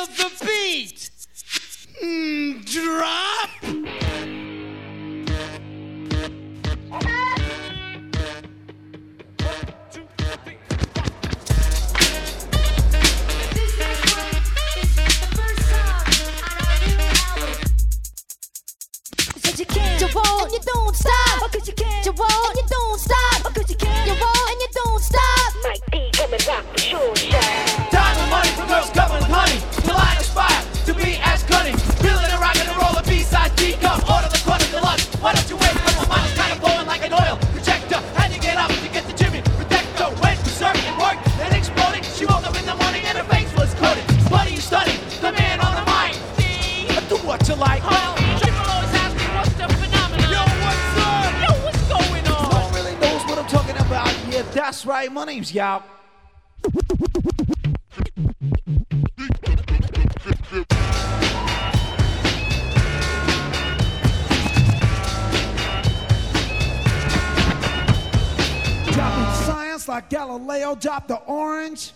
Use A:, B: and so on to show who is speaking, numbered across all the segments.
A: feel the beat. Drop.
B: You can't, you won't, and you don't stop. Cause you can't, you won't, and you don't stop. Cause you can't, you won't, and you don't stop.
C: Mike D, come and rock the show shine.
D: Time and money for girls covered with honey. Till I aspire to be as cunning. Feeling and rocking and rolling B-side D-cup. Order the quarter deluxe. Why don't you wait? Cause my mind is kind of blowing like an oil projector. Had to get up to get the Jimmy protector. Went to serve and work, then exploding. She woke up in the morning and her face was coated. Bloody and stunning, the man on the mic. Do what you like. Yeah, that's right. My name's Yao.
E: Dropping science like Galileo dropped the orange.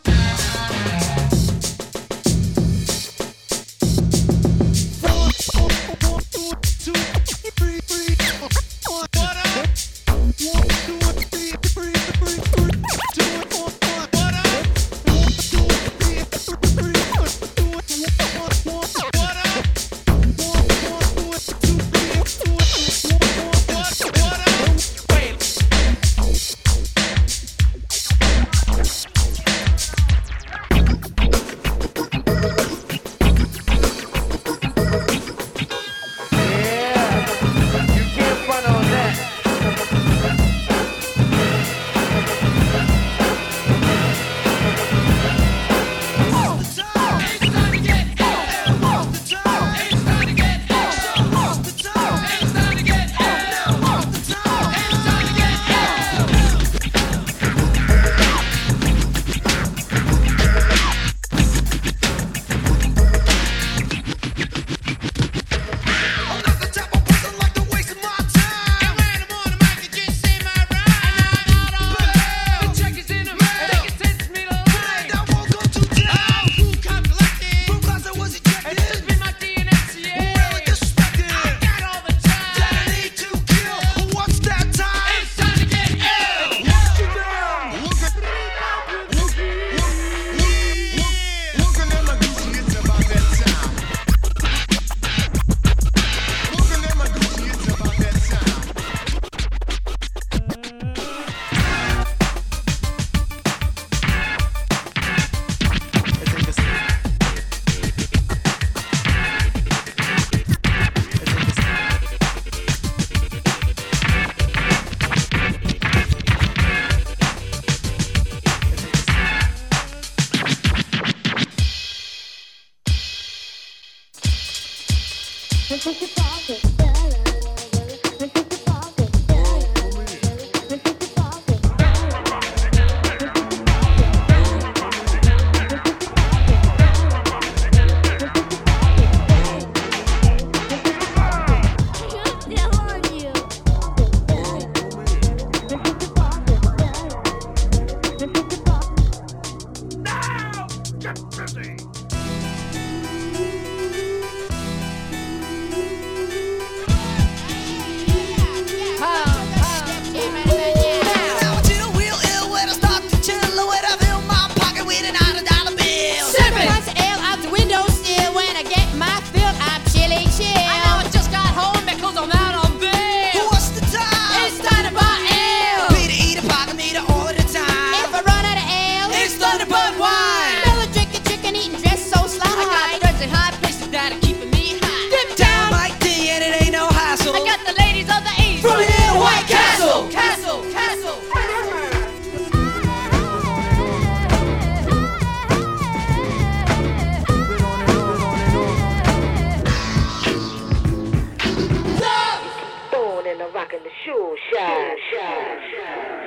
C: Rocking the show shine.